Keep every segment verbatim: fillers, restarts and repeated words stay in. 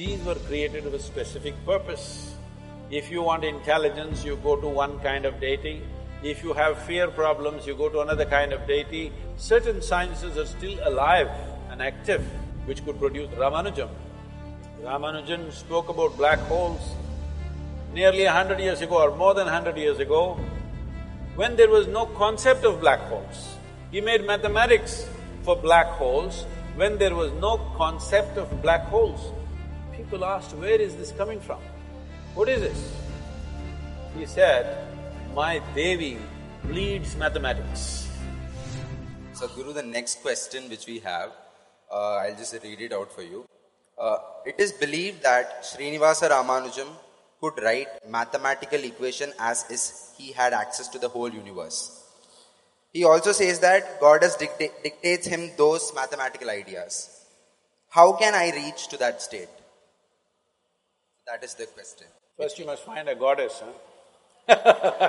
These were created with a specific purpose. If you want intelligence, you go to one kind of deity. If you have fear problems, you go to another kind of deity. Certain sciences are still alive and active, which could produce Ramanujan. Ramanujan spoke about black holes nearly a hundred years ago or more than a hundred years ago, when there was no concept of black holes. He made mathematics for black holes when there was no concept of black holes. People asked, where is this coming from? What is this? He said, my Devi bleeds mathematics. So Guru, the next question which we have, uh, I'll just read it out for you. Uh, it is believed that Srinivasa Ramanujan could write mathematical equation as is he had access to the whole universe. He also says that Goddess dicta- dictates him those mathematical ideas. How can I reach to that state? That is the question. First you must find a goddess, huh?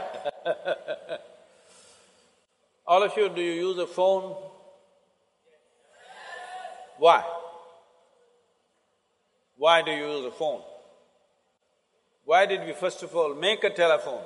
All of you, do you use a phone? Why? Why do you use a phone? Why did we first of all make a telephone?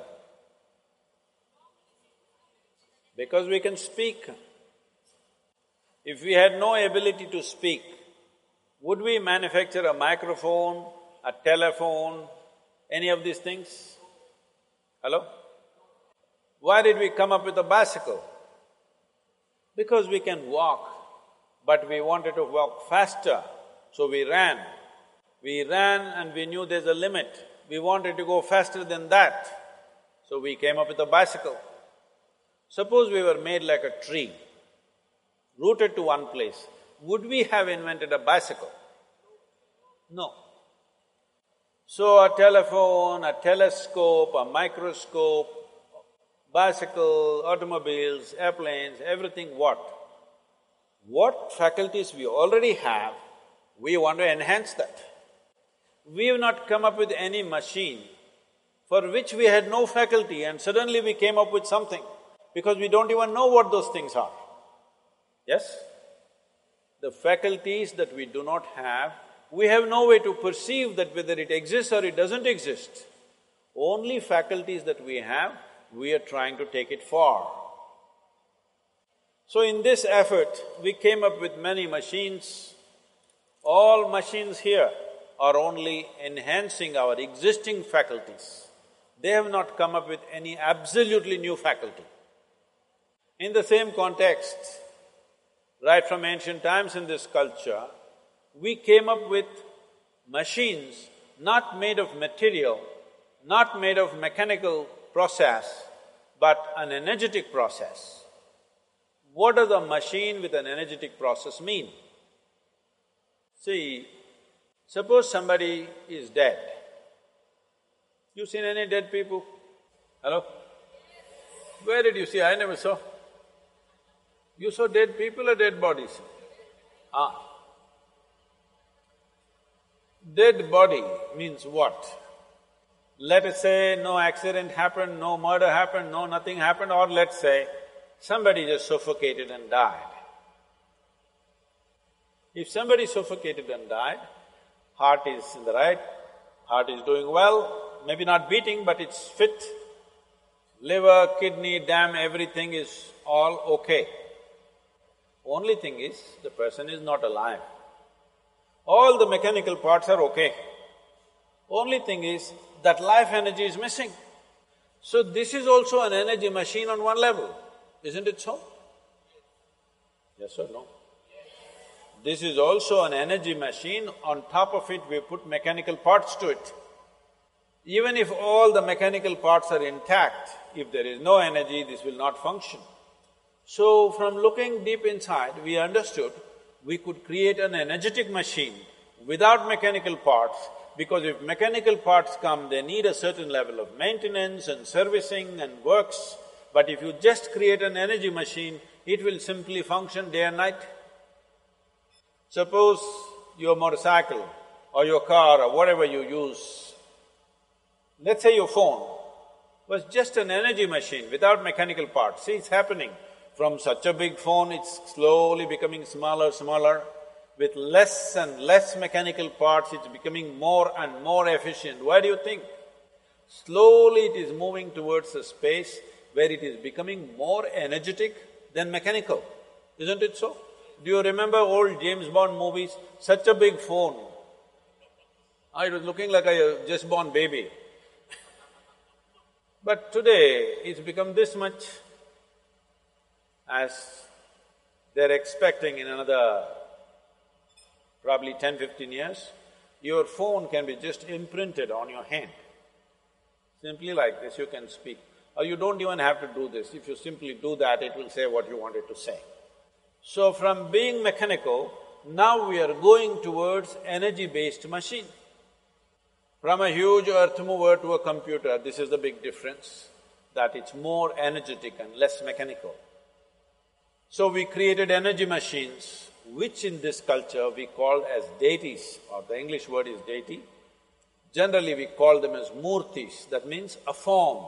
Because we can speak. If we had no ability to speak, would we manufacture a microphone, a telephone, any of these things? Hello? Why did we come up with a bicycle? Because we can walk, but we wanted to walk faster, so we ran. We ran and we knew there's a limit. We wanted to go faster than that, so we came up with a bicycle. Suppose we were made like a tree, rooted to one place, would we have invented a bicycle? No. So a telephone, a telescope, a microscope, bicycle, automobiles, airplanes, everything what? What faculties we already have, we want to enhance that. We have not come up with any machine for which we had no faculty and suddenly we came up with something, because we don't even know what those things are. Yes? The faculties that we do not have, we have no way to perceive that whether it exists or it doesn't exist. Only faculties that we have, we are trying to take it far. So in this effort, we came up with many machines. All machines here are only enhancing our existing faculties. They have not come up with any absolutely new faculty. In the same context, right from ancient times in this culture, we came up with machines not made of material, not made of mechanical process, but an energetic process. What does a machine with an energetic process mean? See, suppose somebody is dead. You seen any dead people? Hello? Where did you see? I never saw. You saw dead people or dead bodies? Ah. Dead body means what? Let us say no accident happened, no murder happened, no nothing happened, or let's say somebody just suffocated and died. If somebody suffocated and died, heart is in the right, heart is doing well, maybe not beating but it's fit, liver, kidney, dam, everything is all okay. Only thing is, the person is not alive. All the mechanical parts are okay. Only thing is, that life energy is missing. So this is also an energy machine on one level, isn't it so? Yes or no? This is also an energy machine, on top of it we put mechanical parts to it. Even if all the mechanical parts are intact, if there is no energy, this will not function. So from looking deep inside, we understood we could create an energetic machine without mechanical parts, because if mechanical parts come, they need a certain level of maintenance and servicing and works. But if you just create an energy machine, it will simply function day and night. Suppose your motorcycle or your car or whatever you use, let's say your phone was just an energy machine without mechanical parts. See, it's happening. From such a big phone, it's slowly becoming smaller, smaller. with less and less mechanical parts, it's becoming more and more efficient. Why do you think? Slowly it is moving towards a space where it is becoming more energetic than mechanical, isn't it so? Do you remember old James Bond movies? Such a big phone. Ah, it was looking like a just born baby. But today, it's become this much, as they're expecting in another probably ten, fifteen years, your phone can be just imprinted on your hand. Simply like this, you can speak. Or you don't even have to do this. If you simply do that, it will say what you wanted to say. So from being mechanical, now we are going towards energy-based machine. From a huge earth mover to a computer, this is the big difference, that it's more energetic and less mechanical. So we created energy machines, which in this culture we called as deities, or the English word is deity. Generally we call them as murtis, that means a form.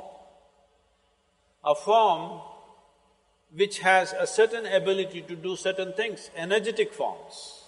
A form which has a certain ability to do certain things, energetic forms.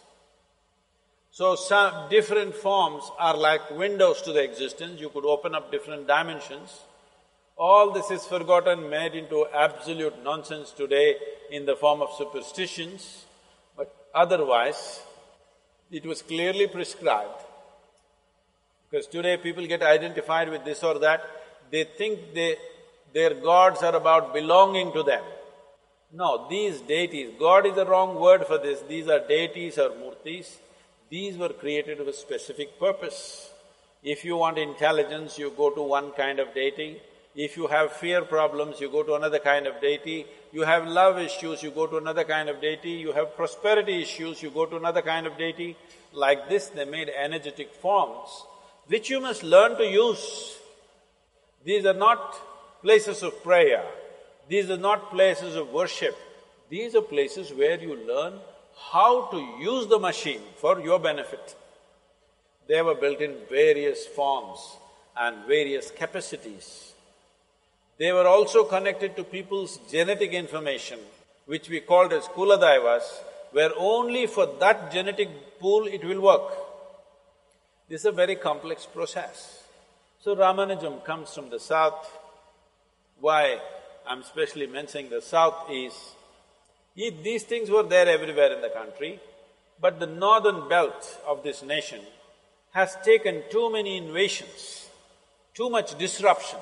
So some different forms are like windows to the existence, you could open up different dimensions. All this is forgotten, made into absolute nonsense today in the form of superstitions, but otherwise, it was clearly prescribed. Because today people get identified with this or that, they think they, their gods are about belonging to them. No, these deities, God is the wrong word for this, these are deities or murtis. These were created with a specific purpose. If you want intelligence, you go to one kind of deity. If you have fear problems, you go to another kind of deity. You have love issues, you go to another kind of deity. You have prosperity issues, you go to another kind of deity. Like this, they made energetic forms, which you must learn to use. These are not places of prayer. These are not places of worship. These are places where you learn how to use the machine for your benefit. They were built in various forms and various capacities. They were also connected to people's genetic information, which we called as Kuladaivas, where only for that genetic pool it will work. This is a very complex process. So Ramanujam comes from the south. Why I'm especially mentioning the south is, these things were there everywhere in the country, but the northern belt of this nation has taken too many invasions, too much disruption.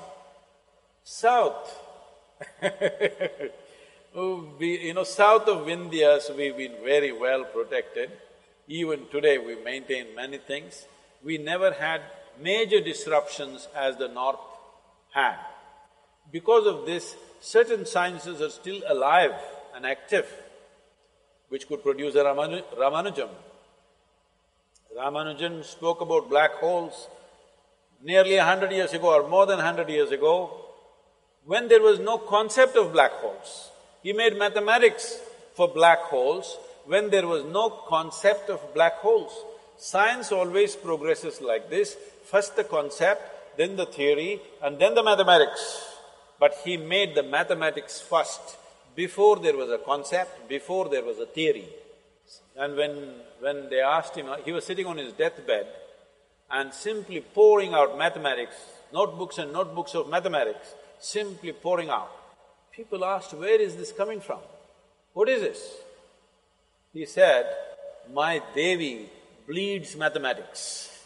South we, you know, south of Vindhyas we've been very well protected. Even today we maintain many things. We never had major disruptions as the north had. Because of this, certain sciences are still alive and active, which could produce a Ramanu Ramanujam. Ramanujan spoke about black holes nearly a hundred years ago or more than a hundred years ago, when there was no concept of black holes. He made mathematics for black holes when there was no concept of black holes. Science always progresses like this, first the concept, then the theory, and then the mathematics. But he made the mathematics first, before there was a concept, before there was a theory. And when… when they asked him, he was sitting on his deathbed and simply pouring out mathematics, notebooks and notebooks of mathematics, simply pouring out. People asked, where is this coming from? What is this? He said, my Devi bleeds mathematics.